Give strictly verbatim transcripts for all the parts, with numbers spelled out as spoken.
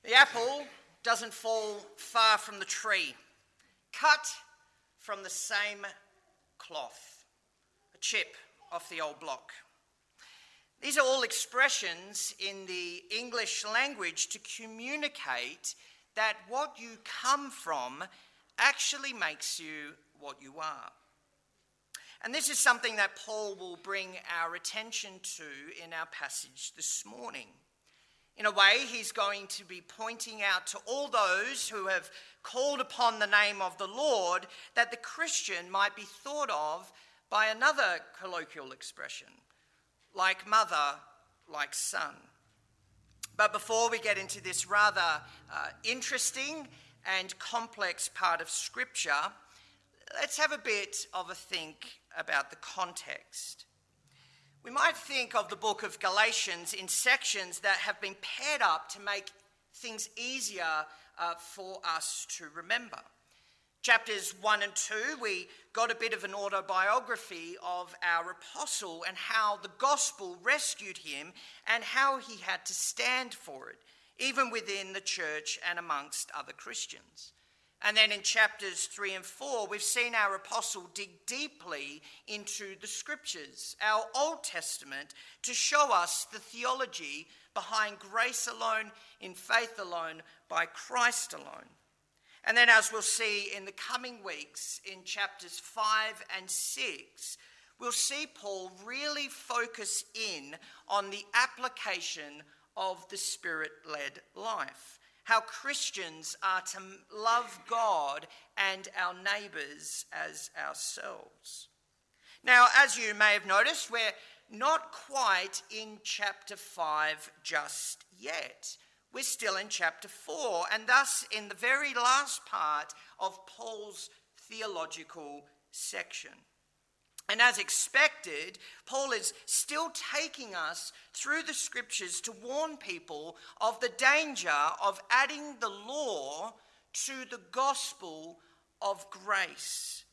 The apple doesn't fall far from the tree, cut from the same cloth, a chip off the old block. These are all expressions in the English language to communicate that what you come from actually makes you what you are. And this is something that Paul will bring our attention to in our passage this morning. In a way, he's going to be pointing out to all those who have called upon the name of the Lord that the Christian might be thought of by another colloquial expression, like mother, like son. But before we get into this rather uh, interesting and complex part of Scripture, let's have a bit of a think about the context. We might think of the book of Galatians in sections that have been paired up to make things easier uh, for us to remember. Chapters one and two, we got a bit of an autobiography of our apostle and how the gospel rescued him and how he had to stand for it, even within the church and amongst other Christians. And then in chapters three and four, we've seen our apostle dig deeply into the scriptures, our Old Testament, to show us the theology behind grace alone, in faith alone, by Christ alone. And then, as we'll see in the coming weeks, in chapters five and six, we'll see Paul really focus in on the application of the Spirit-led life. How Christians are to love God and our neighbours as ourselves. Now, as you may have noticed, we're not quite in chapter five just yet. We're still in chapter four, and thus in the very last part of Paul's theological section. And as expected, Paul is still taking us through the scriptures to warn people of the danger of adding the law to the gospel of grace.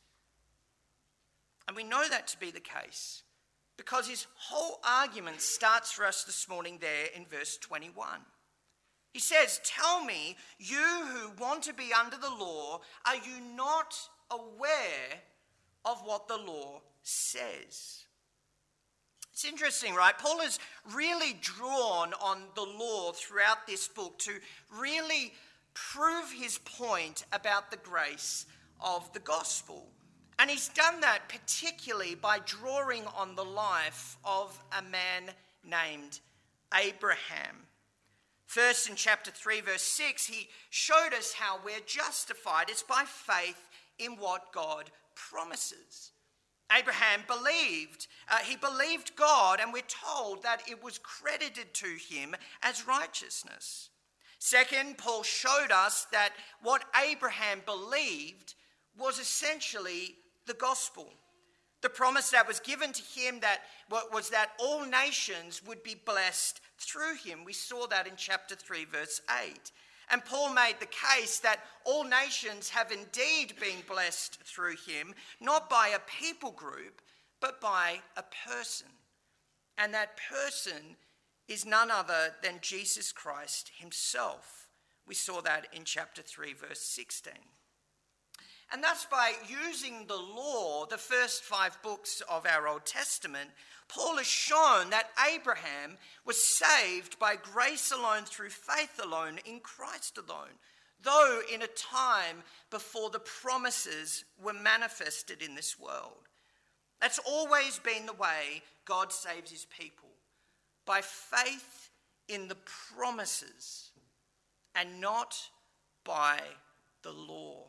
And we know that to be the case because his whole argument starts for us this morning there in verse twenty-one. He says, "Tell me, you who want to be under the law, are you not aware of what the law says?" It's interesting, right? Paul has really drawn on the law throughout this book to really prove his point about the grace of the gospel. And he's done that particularly by drawing on the life of a man named Abraham. First, in chapter three, verse six, he showed us how we're justified. It's by faith in what God promises. Abraham believed. Uh, he believed God, and we're told that it was credited to him as righteousness. Second, Paul showed us that what Abraham believed was essentially the gospel. The promise that was given to him that was that all nations would be blessed through him. We saw that in chapter three, verse eight. And Paul made the case that all nations have indeed been blessed through him, not by a people group, but by a person. And that person is none other than Jesus Christ himself. We saw that in chapter three, verse sixteen. And thus, by using the law, the first five books of our Old Testament, Paul has shown that Abraham was saved by grace alone, through faith alone, in Christ alone, though in a time before the promises were manifested in this world. That's always been the way God saves his people, by faith in the promises and not by the law.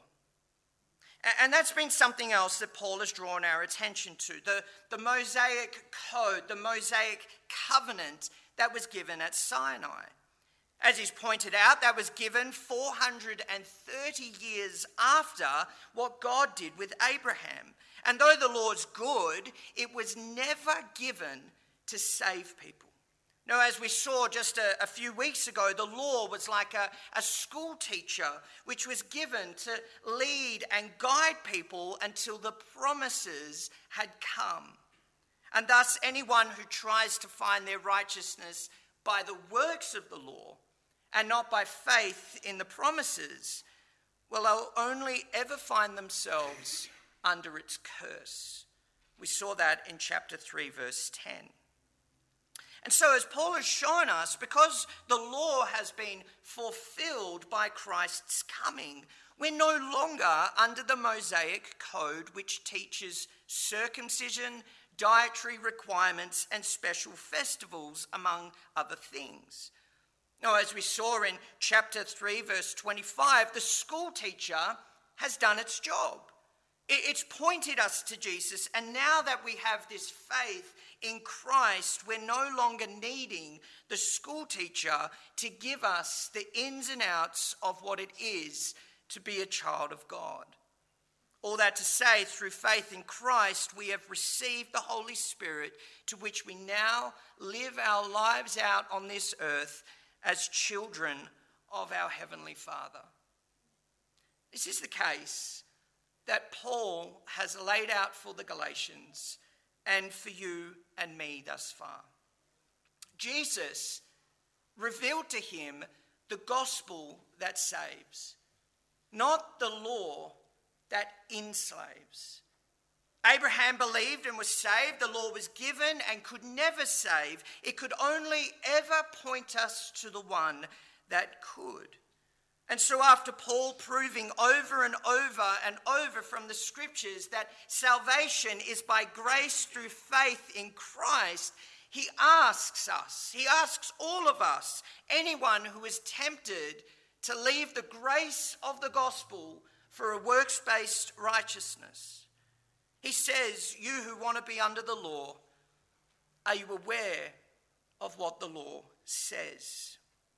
And that's been something else that Paul has drawn our attention to, the, the Mosaic code, the Mosaic covenant that was given at Sinai. As he's pointed out, that was given four hundred thirty years after what God did with Abraham. And though the law's good, it was never given to save people. Now, as we saw just a, a few weeks ago, the law was like a, a school teacher which was given to lead and guide people until the promises had come. And thus, anyone who tries to find their righteousness by the works of the law and not by faith in the promises, well, they'll only ever find themselves under its curse. We saw that in chapter three, verse ten. And so, as Paul has shown us, because the law has been fulfilled by Christ's coming, we're no longer under the Mosaic code, which teaches circumcision, dietary requirements, and special festivals, among other things. Now, as we saw in chapter three, verse twenty-five, the school teacher has done its job. It's pointed us to Jesus, and now that we have this faith in Christ, we're no longer needing the school teacher to give us the ins and outs of what it is to be a child of God. All that to say, through faith in Christ, we have received the Holy Spirit, to which we now live our lives out on this earth as children of our Heavenly Father. This is the case that Paul has laid out for the Galatians and for you and me thus far. Jesus revealed to him the gospel that saves, not the law that enslaves. Abraham believed and was saved. The law was given and could never save. It could only ever point us to the one that could. And so after Paul proving over and over and over from the scriptures that salvation is by grace through faith in Christ, he asks us, he asks all of us, anyone who is tempted to leave the grace of the gospel for a works-based righteousness. He says, you who want to be under the law, are you aware of what the law says?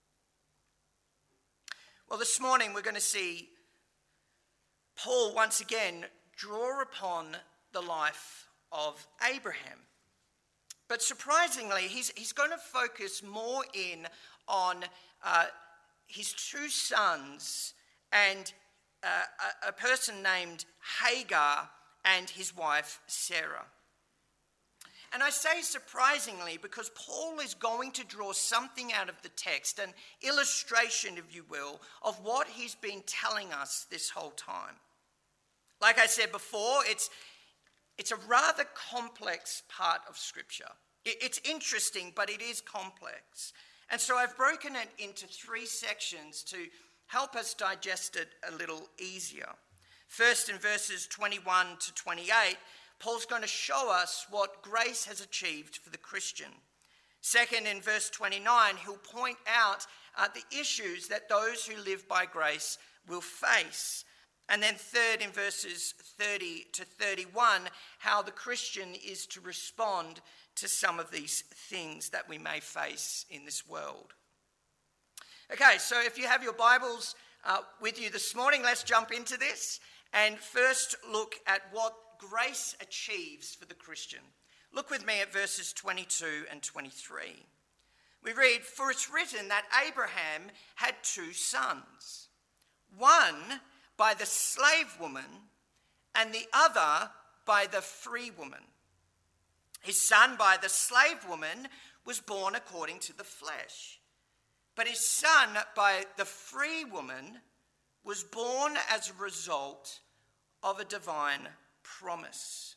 Well, this morning we're going to see Paul once again draw upon the life of Abraham. But surprisingly, he's, he's going to focus more in on uh, his two sons and uh, a, a person named Hagar and his wife Sarah. And I say surprisingly because Paul is going to draw something out of the text, an illustration, if you will, of what he's been telling us this whole time. Like I said before, it's, it's a rather complex part of Scripture. It, it's interesting, but it is complex. And so I've broken it into three sections to help us digest it a little easier. First, in verses twenty-one to twenty-eight, Paul's going to show us what grace has achieved for the Christian. Second, in verse twenty-nine, he'll point out uh, the issues that those who live by grace will face. And then third, in verses thirty to thirty-one, how the Christian is to respond to some of these things that we may face in this world. Okay, so if you have your Bibles uh, with you this morning, let's jump into this and first look at what grace achieves for the Christian. Look with me at verses twenty-two and twenty-three. We read, "For it's written that Abraham had two sons, one by the slave woman and the other by the free woman. His son by the slave woman was born according to the flesh, but his son by the free woman was born as a result of a divine promise."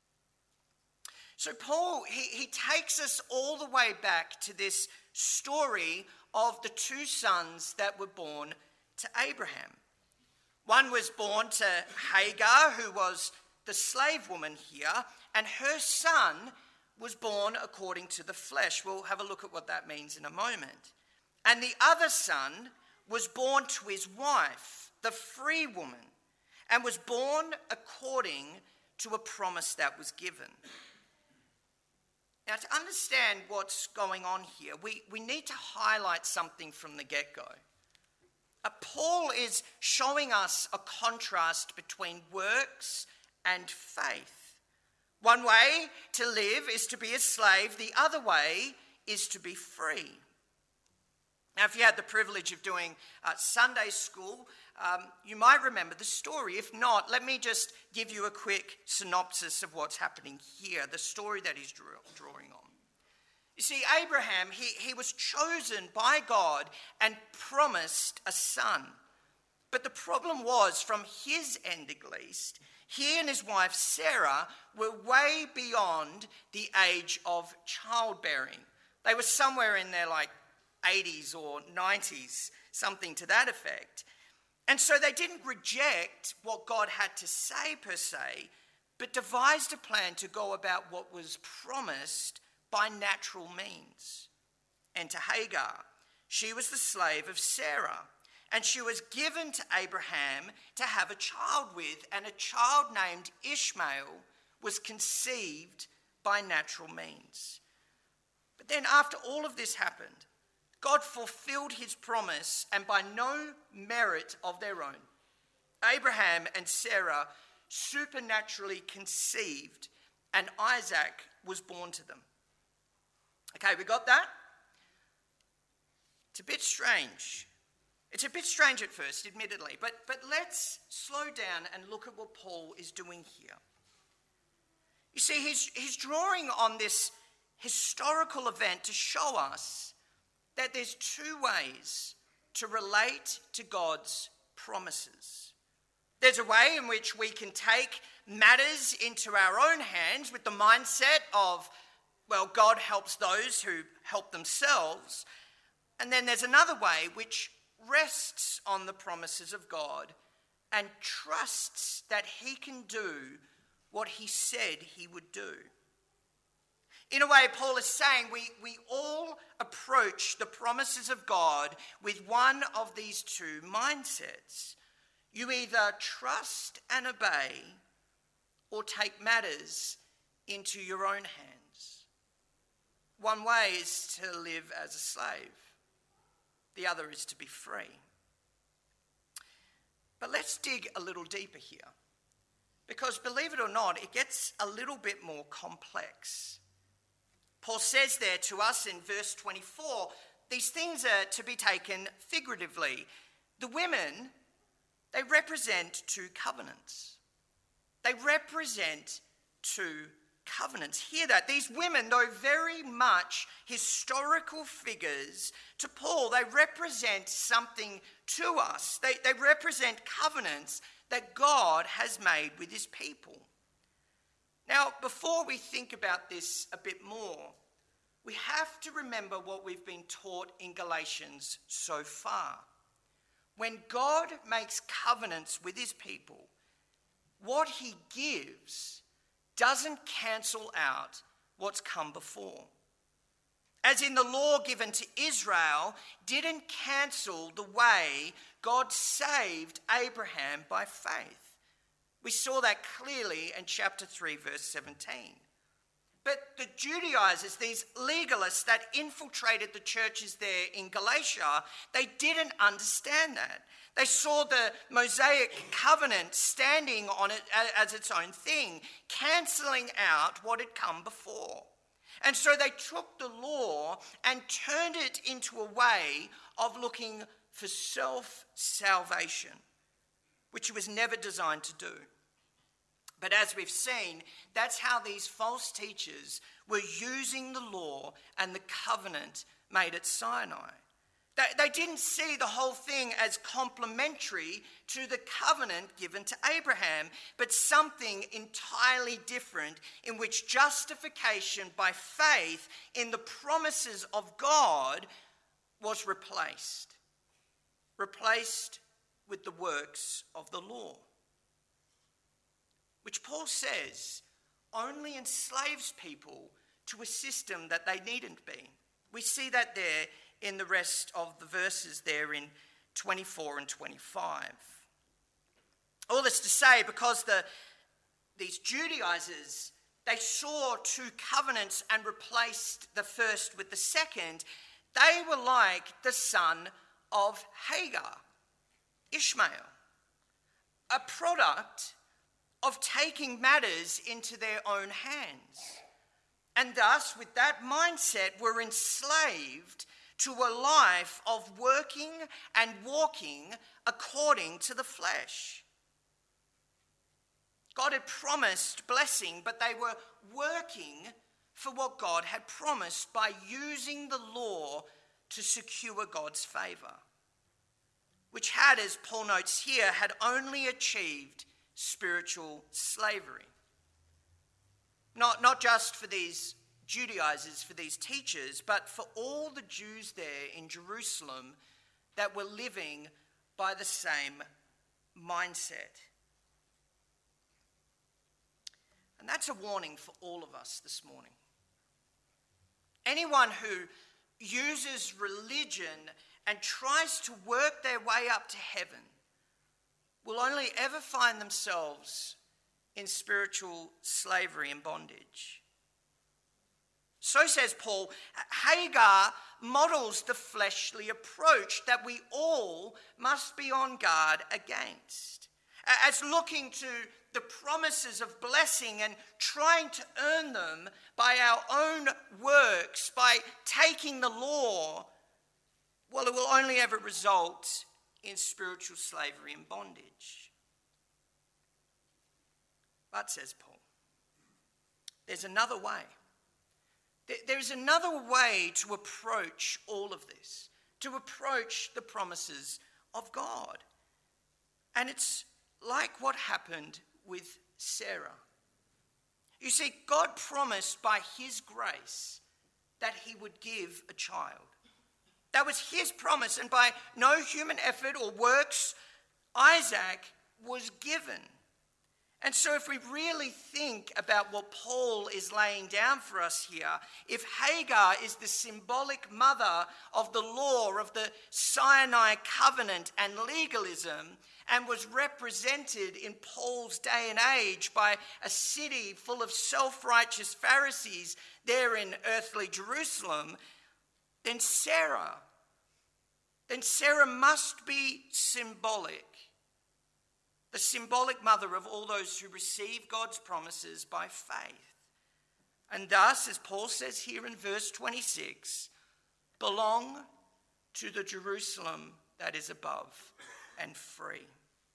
So Paul, he, he takes us all the way back to this story of the two sons that were born to Abraham. One was born to Hagar, who was the slave woman here, and her son was born according to the flesh. We'll have a look at what that means in a moment. And the other son was born to his wife, the free woman, and was born according to a promise that was given. Now, to understand what's going on here, we, we need to highlight something from the get-go. Uh, Paul is showing us a contrast between works and faith. One way to live is to be a slave. The other way is to be free. Now, if you had the privilege of doing uh, Sunday school, um, you might remember the story. If not, let me just give you a quick synopsis of what's happening here, the story that he's draw- drawing on. You see, Abraham, he, he was chosen by God and promised a son. But the problem was, from his end at least, he and his wife Sarah were way beyond the age of childbearing. They were somewhere in their like eighties or nineties, something to that effect. And so they didn't reject what God had to say per se, but devised a plan to go about what was promised by natural means. And to Hagar, she was the slave of Sarah, and she was given to Abraham to have a child with, and a child named Ishmael was conceived by natural means. But then after all of this happened, God fulfilled his promise, and by no merit of their own, Abraham and Sarah supernaturally conceived, and Isaac was born to them. Okay, we got that? It's a bit strange. It's a bit strange at first, admittedly, but, but let's slow down and look at what Paul is doing here. You see, he's, he's drawing on this historical event to show us that there's two ways to relate to God's promises. There's a way in which we can take matters into our own hands with the mindset of, well, God helps those who help themselves. And then there's another way which rests on the promises of God and trusts that he can do what he said he would do. In a way, Paul is saying we, we all approach the promises of God with one of these two mindsets. You either trust and obey or take matters into your own hands. One way is to live as a slave. The other is to be free. But let's dig a little deeper here. Because believe it or not, it gets a little bit more complex. Paul says there to us in verse twenty-four, these things are to be taken figuratively. The women, they represent two covenants. They represent two covenants. Hear that. These women, though very much historical figures, to Paul, they represent something to us. They, they represent covenants that God has made with his people. Now, before we think about this a bit more, we have to remember what we've been taught in Galatians so far. When God makes covenants with his people, what he gives doesn't cancel out what's come before. As in, the law given to Israel didn't cancel the way God saved Abraham by faith. We saw that clearly in chapter three, verse seventeen. But the Judaizers, these legalists that infiltrated the churches there in Galatia, they didn't understand that. They saw the Mosaic covenant standing on it as its own thing, cancelling out what had come before. And so they took the law and turned it into a way of looking for self-salvation, which it was never designed to do. But as we've seen, that's how these false teachers were using the law and the covenant made at Sinai. They, they didn't see the whole thing as complementary to the covenant given to Abraham, but something entirely different, in which justification by faith in the promises of God was replaced. Replaced with the works of the law, which Paul says only enslaves people to a system that they needn't be. We see that there in the rest of the verses there in twenty-four and twenty-five. All this to say, because the these Judaizers, they saw two covenants and replaced the first with the second, they were like the son of Hagar, Ishmael, a product of taking matters into their own hands. And thus, with that mindset, were enslaved to a life of working and walking according to the flesh. God had promised blessing, but they were working for what God had promised by using the law to secure God's favour, which had, as Paul notes here, had only achieved spiritual slavery. Not, not just for these Judaizers, for these teachers, but for all the Jews there in Jerusalem that were living by the same mindset. And that's a warning for all of us this morning. Anyone who uses religion and tries to work their way up to heaven will only ever find themselves in spiritual slavery and bondage. So says Paul, Hagar models the fleshly approach that we all must be on guard against, as looking to the promises of blessing and trying to earn them by our own works, by taking the law. Well, it will only ever result in spiritual slavery and bondage. But, says Paul, there's another way. There's another way to approach all of this, to approach the promises of God. And it's like what happened with Sarah. You see, God promised by his grace that he would give a child. That was his promise, and by no human effort or works, Isaac was given. And so if we really think about what Paul is laying down for us here, if Hagar is the symbolic mother of the law, of the Sinai covenant and legalism, and was represented in Paul's day and age by a city full of self-righteous Pharisees there in earthly Jerusalem, then Sarah, then Sarah must be symbolic. The symbolic mother of all those who receive God's promises by faith. And thus, as Paul says here in verse twenty-six, belong to the Jerusalem that is above and free.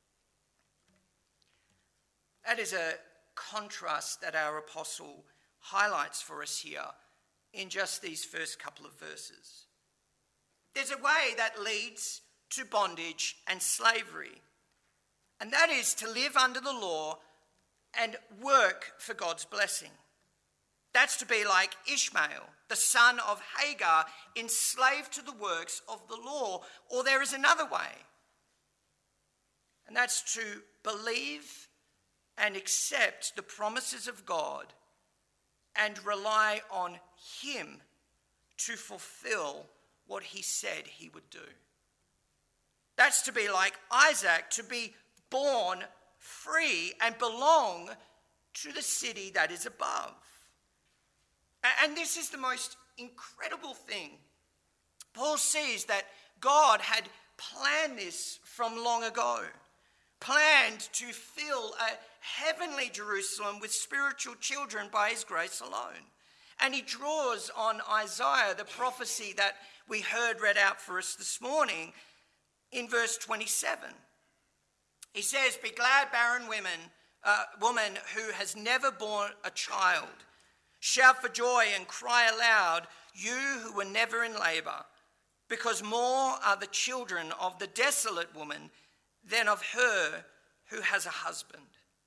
That is a contrast that our apostle highlights for us here in just these first couple of verses. There's a way that leads to bondage and slavery. And that is to live under the law and work for God's blessing. That's to be like Ishmael, the son of Hagar, enslaved to the works of the law. Or there is another way. And that's to believe and accept the promises of God and rely on him to fulfill what he said he would do. That's to be like Isaac, to be born free and belong to the city that is above. And this is the most incredible thing. Paul sees that God had planned this from long ago, planned to fill a heavenly Jerusalem with spiritual children by his grace alone. And he draws on Isaiah, the prophecy that we heard read out for us this morning, in verse twenty-seven. He says, "Be glad, barren women, uh, woman who has never borne a child. Shout for joy and cry aloud, you who were never in labour, because more are the children of the desolate woman than of her who has a husband."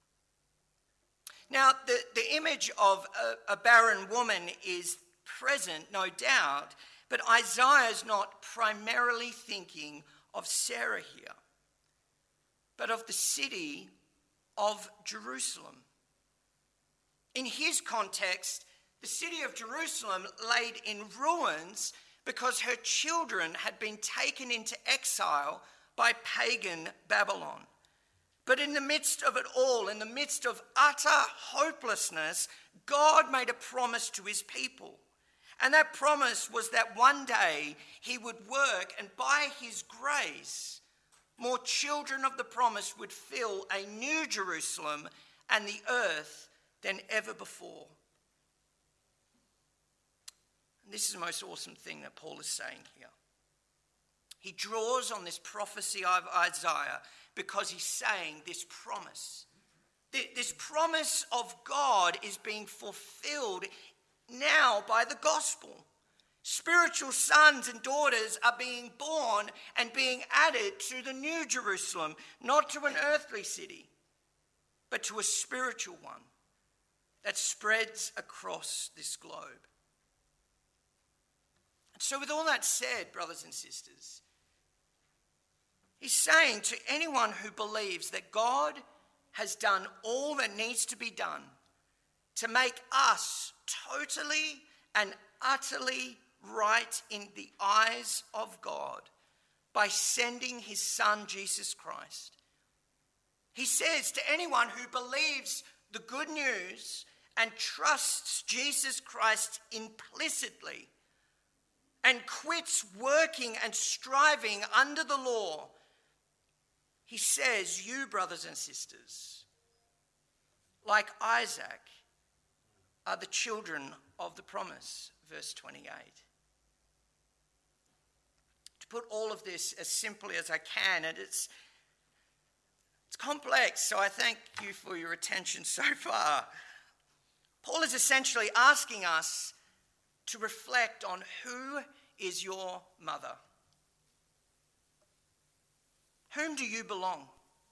Now, the, the image of a, a barren woman is present, no doubt, but Isaiah is not primarily thinking of Sarah here, but of the city of Jerusalem. In his context, the city of Jerusalem laid in ruins because her children had been taken into exile by pagan Babylon. But in the midst of it all, in the midst of utter hopelessness, God made a promise to his people. And that promise was that one day he would work, and by his grace, more children of the promise would fill a new Jerusalem and the earth than ever before. And this is the most awesome thing that Paul is saying here. He draws on this prophecy of Isaiah because he's saying this promise. This promise of God is being fulfilled now by the gospel. Spiritual sons and daughters are being born and being added to the new Jerusalem, not to an earthly city, but to a spiritual one that spreads across this globe. And so with all that said, brothers and sisters, he's saying to anyone who believes that God has done all that needs to be done to make us totally and utterly right in the eyes of God by sending his son Jesus Christ. He says to anyone who believes the good news and trusts Jesus Christ implicitly and quits working and striving under the law, he says, you, brothers and sisters, like Isaac, are the children of the promise, verse twenty-eight. To put all of this as simply as I can, and it's, it's complex, so I thank you for your attention so far. Paul is essentially asking us to reflect on who is your mother. Whom do you belong?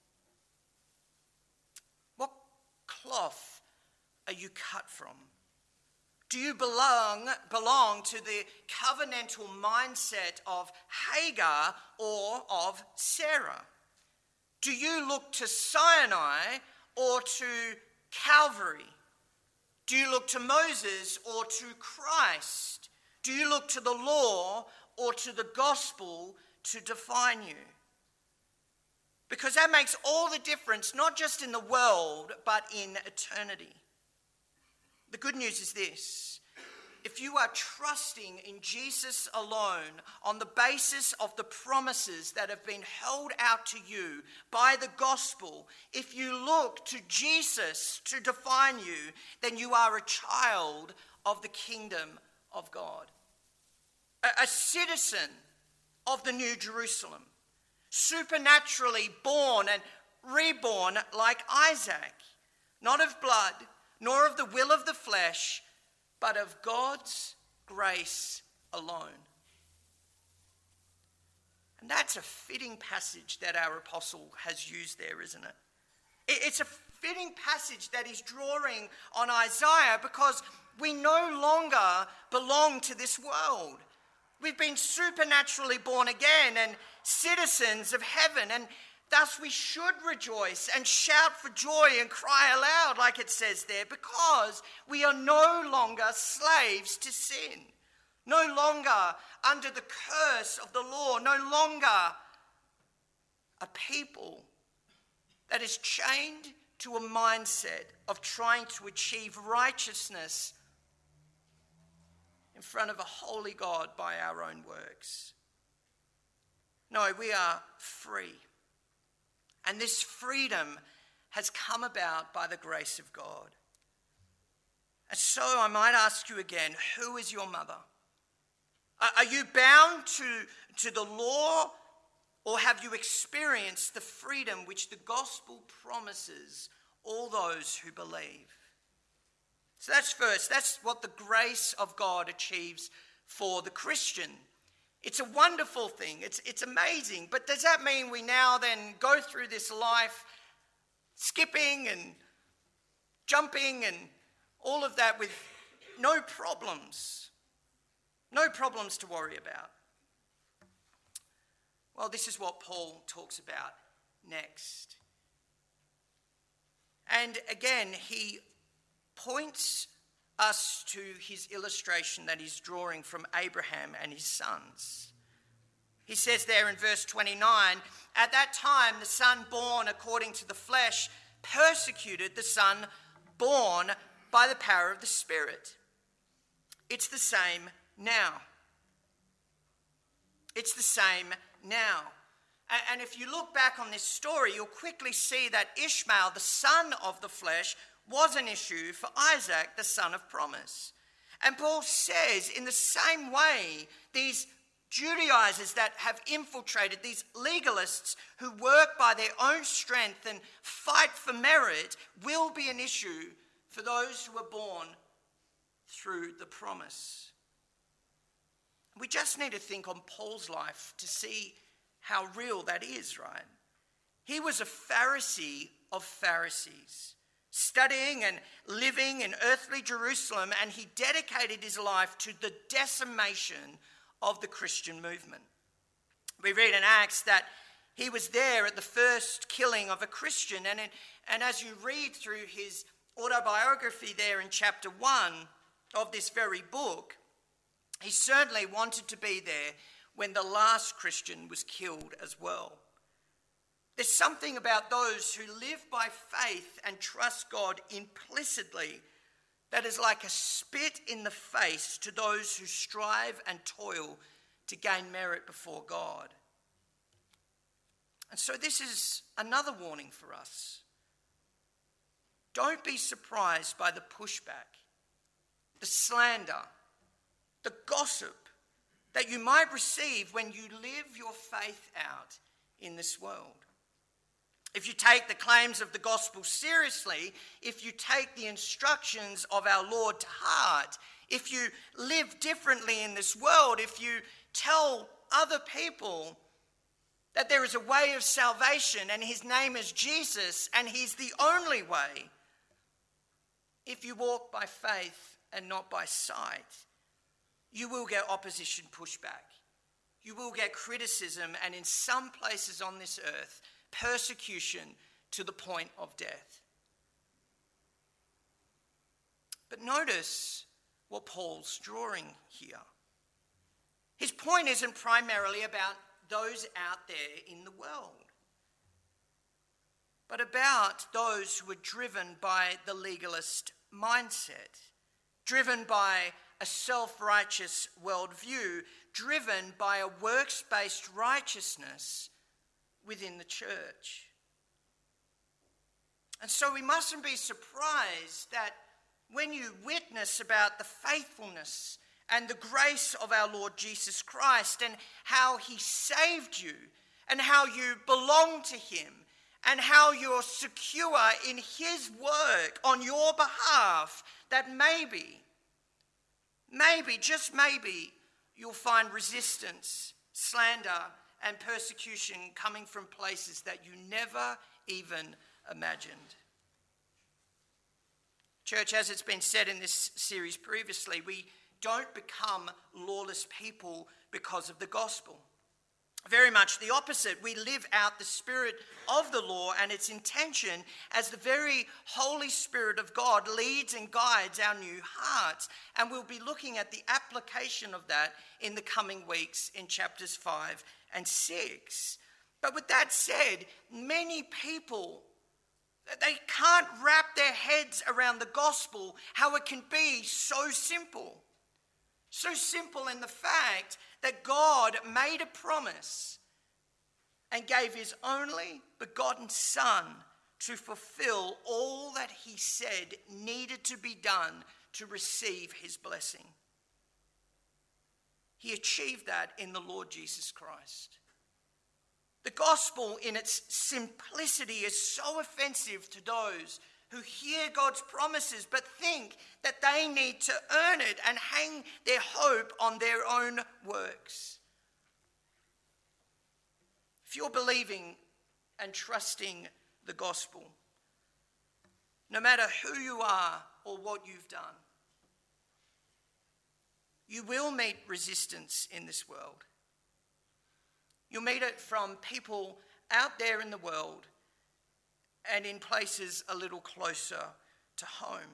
What cloth are you cut from? Do you belong, belong to the covenantal mindset of Hagar or of Sarah? Do you look to Sinai or to Calvary? Do you look to Moses or to Christ? Do you look to the law or to the gospel to define you? Because that makes all the difference, not just in the world, but in eternity. The good news is this: if you are trusting in Jesus alone on the basis of the promises that have been held out to you by the gospel, if you look to Jesus to define you, then you are a child of the kingdom of God, a, a citizen of the New Jerusalem, supernaturally born and reborn like Isaac, not of blood, nor of the will of the flesh, but of God's grace alone. And that's a fitting passage that our apostle has used there, isn't it? It's a fitting passage that he's drawing on Isaiah because we no longer belong to this world. We've been supernaturally born again and citizens of heaven, and thus we should rejoice and shout for joy and cry aloud, like it says there, because we are no longer slaves to sin, no longer under the curse of the law, no longer a people that is chained to a mindset of trying to achieve righteousness in front of a holy God by our own works. No, we are free. And this freedom has come about by the grace of God. And so I might ask you again, who is your mother? Are you bound to, to the law, or have you experienced the freedom which the gospel promises all those who believe? So that's first. That's what the grace of God achieves for the Christian. It's a wonderful thing. It's, it's amazing. But does that mean we now then go through this life skipping and jumping and all of that with no problems? No problems to worry about. Well, this is what Paul talks about next. And again, he points us to his illustration that he's drawing from Abraham and his sons. He says there in verse twenty-nine, at that time the son born according to the flesh persecuted the son born by the power of the Spirit. It's the same now. It's the same now. And if you look back on this story, you'll quickly see that Ishmael, the son of the flesh, was an issue for Isaac, the son of promise. And Paul says, in the same way, these Judaizers that have infiltrated, these legalists who work by their own strength and fight for merit, will be an issue for those who are born through the promise. We just need to think on Paul's life to see how real that is, right? He was a Pharisee of Pharisees, studying and living in earthly Jerusalem, and he dedicated his life to the decimation of the Christian movement. We read in Acts that he was there at the first killing of a Christian, and, it, and as you read through his autobiography there in chapter one of this very book, he certainly wanted to be there when the last Christian was killed as well. There's something about those who live by faith and trust God implicitly that is like a spit in the face to those who strive and toil to gain merit before God. And so this is another warning for us. Don't be surprised by the pushback, the slander, the gossip that you might receive when you live your faith out in this world. If you take the claims of the gospel seriously, if you take the instructions of our Lord to heart, if you live differently in this world, if you tell other people that there is a way of salvation and his name is Jesus and he's the only way, if you walk by faith and not by sight, you will get opposition pushback. You will get criticism, and in some places on this earth, persecution to the point of death. But notice what Paul's drawing here. His point isn't primarily about those out there in the world, but about those who are driven by the legalist mindset, driven by a self-righteous worldview, driven by a works-based righteousness within the church. And so we mustn't be surprised that when you witness about the faithfulness and the grace of our Lord Jesus Christ and how he saved you and how you belong to him and how you're secure in his work on your behalf, that maybe, maybe, just maybe, you'll find resistance, slander, and persecution coming from places that you never even imagined. Church, as it's been said in this series previously, we don't become lawless people because of the gospel. Very much the opposite. We live out the spirit of the law and its intention as the very Holy Spirit of God leads and guides our new hearts. And we'll be looking at the application of that in the coming weeks in chapters five and six. But with that said, many people, they can't wrap their heads around the gospel, how it can be so simple. So simple in the fact that God made a promise and gave his only begotten Son to fulfill all that he said needed to be done to receive his blessing. He achieved that in the Lord Jesus Christ. The gospel in its simplicity is so offensive to those who hear God's promises but think that they need to earn it and hang their hope on their own works. If you're believing and trusting the gospel, no matter who you are or what you've done, you will meet resistance in this world. You'll meet it from people out there in the world and in places a little closer to home.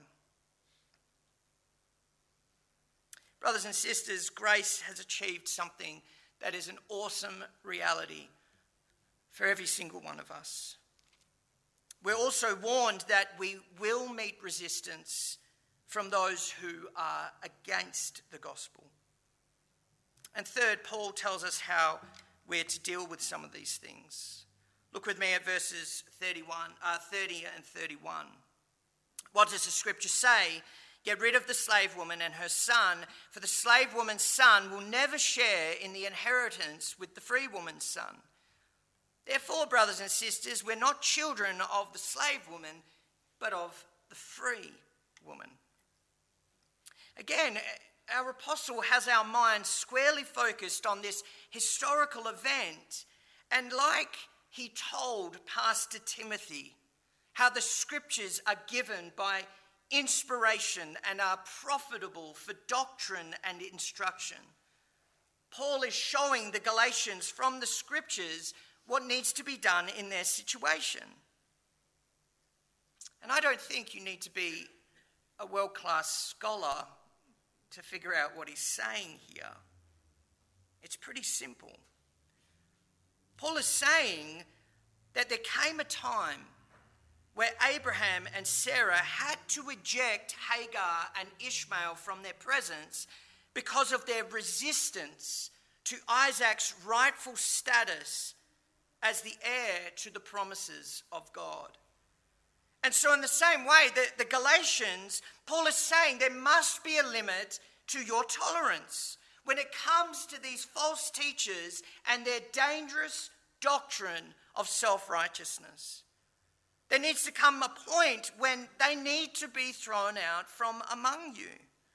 Brothers and sisters, grace has achieved something that is an awesome reality for every single one of us. We're also warned that we will meet resistance from those who are against the gospel. And third, Paul tells us how we're to deal with some of these things. Look with me at verses thirty-one, uh, thirty and thirty-one. What does the scripture say? Get rid of the slave woman and her son, for the slave woman's son will never share in the inheritance with the free woman's son. Therefore, brothers and sisters, we're not children of the slave woman, but of the free woman. Again, our apostle has our minds squarely focused on this historical event. And like he told Pastor Timothy, how the scriptures are given by inspiration and are profitable for doctrine and instruction, Paul is showing the Galatians from the scriptures what needs to be done in their situation. And I don't think you need to be a world-class scholar to figure out what he's saying here. It's pretty simple. Paul is saying that there came a time where Abraham and Sarah had to eject Hagar and Ishmael from their presence because of their resistance to Isaac's rightful status as the heir to the promises of God. And so in the same way, the, the Galatians, Paul is saying there must be a limit to your tolerance when it comes to these false teachers and their dangerous doctrine of self-righteousness. There needs to come a point when they need to be thrown out from among you.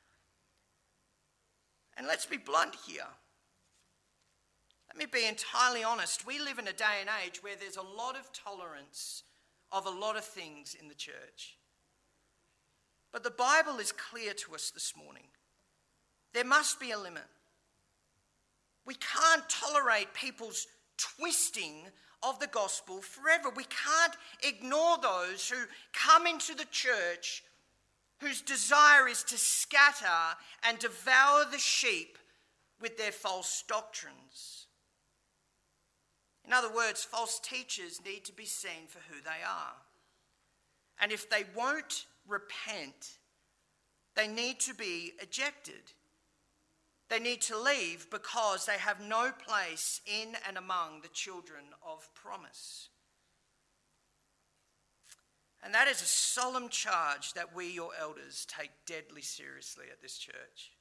And let's be blunt here. Let me be entirely honest. We live in a day and age where there's a lot of tolerance of a lot of things in the church. But the Bible is clear to us this morning. There must be a limit. We can't tolerate people's twisting of the gospel forever. We can't ignore those who come into the church whose desire is to scatter and devour the sheep with their false doctrines. In other words, false teachers need to be seen for who they are. And if they won't repent, they need to be ejected. They need to leave because they have no place in and among the children of promise. And that is a solemn charge that we, your elders, take deadly seriously at this church.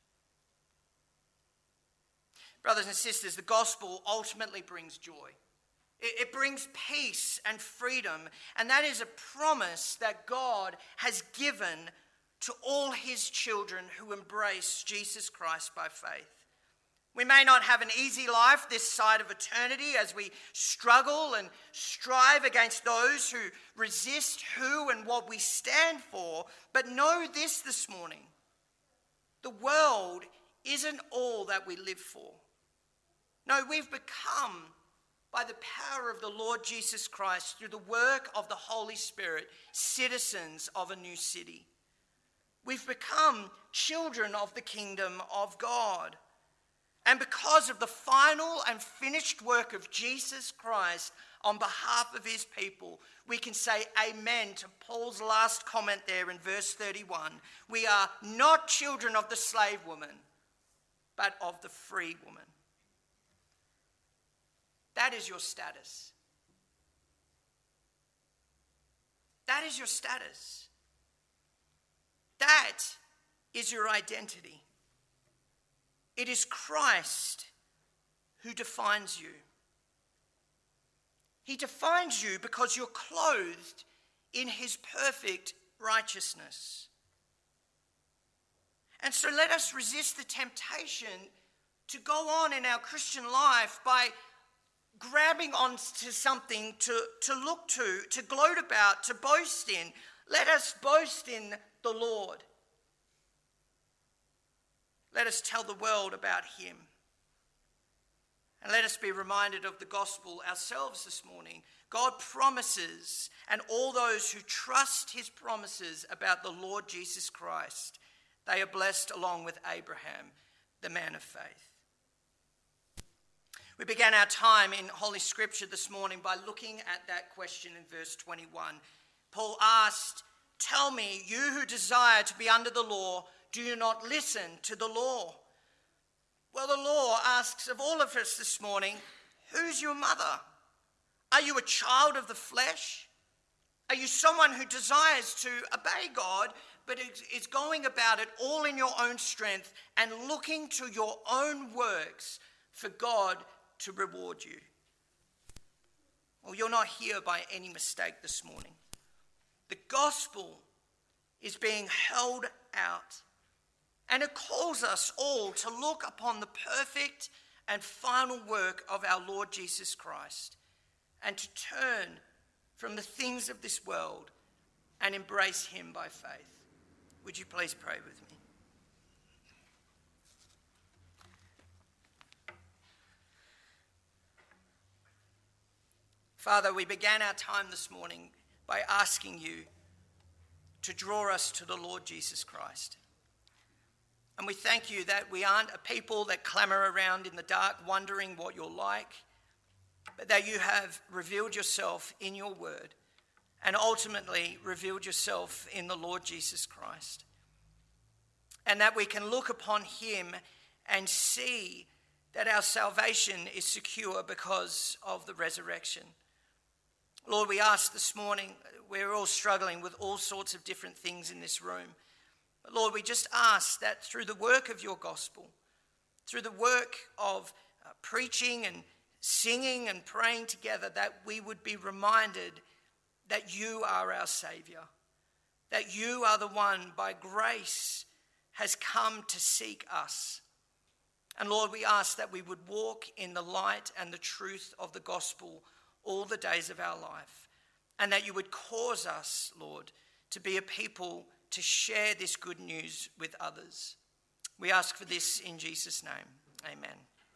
Brothers and sisters, the gospel ultimately brings joy. It brings peace and freedom, and that is a promise that God has given to all his children who embrace Jesus Christ by faith. We may not have an easy life this side of eternity as we struggle and strive against those who resist who and what we stand for, but know this this morning: the world isn't all that we live for. No, we've become, by the power of the Lord Jesus Christ, through the work of the Holy Spirit, citizens of a new city. We've become children of the kingdom of God. And because of the final and finished work of Jesus Christ on behalf of his people, we can say amen to Paul's last comment there in verse thirty-one. We are not children of the slave woman, but of the free woman. That is your status. That is your status. That is your identity. It is Christ who defines you. He defines you because you're clothed in his perfect righteousness. And so let us resist the temptation to go on in our Christian life by grabbing onto something to, to look to, to gloat about, to boast in. Let us boast in the Lord. Let us tell the world about him. And let us be reminded of the gospel ourselves this morning. God promises, and all those who trust his promises about the Lord Jesus Christ, they are blessed along with Abraham, the man of faith. We began our time in Holy Scripture this morning by looking at that question in verse twenty-one. Paul asked, "Tell me, you who desire to be under the law, do you not listen to the law?" Well, the law asks of all of us this morning, who's your mother? Are you a child of the flesh? Are you someone who desires to obey God, but is going about it all in your own strength and looking to your own works for God to reward you? Well, you're not here by any mistake this morning. The gospel is being held out And it calls us all to look upon the perfect and final work of our Lord Jesus Christ and to turn from the things of this world and embrace him by faith. Would you please pray with me? Father, we began our time this morning by asking you to draw us to the Lord Jesus Christ. And we thank you that we aren't a people that clamour around in the dark wondering what you're like, but that you have revealed yourself in your word and ultimately revealed yourself in the Lord Jesus Christ. And that we can look upon him and see that our salvation is secure because of the resurrection. Lord, we ask this morning, we're all struggling with all sorts of different things in this room. But Lord, we just ask that through the work of your gospel, through the work of uh, preaching and singing and praying together, that we would be reminded that you are our Saviour, that you are the one by grace has come to seek us. And Lord, we ask that we would walk in the light and the truth of the gospel all the days of our life, and that you would cause us, Lord, to be a people to share this good news with others. We ask for this in Jesus' name. Amen.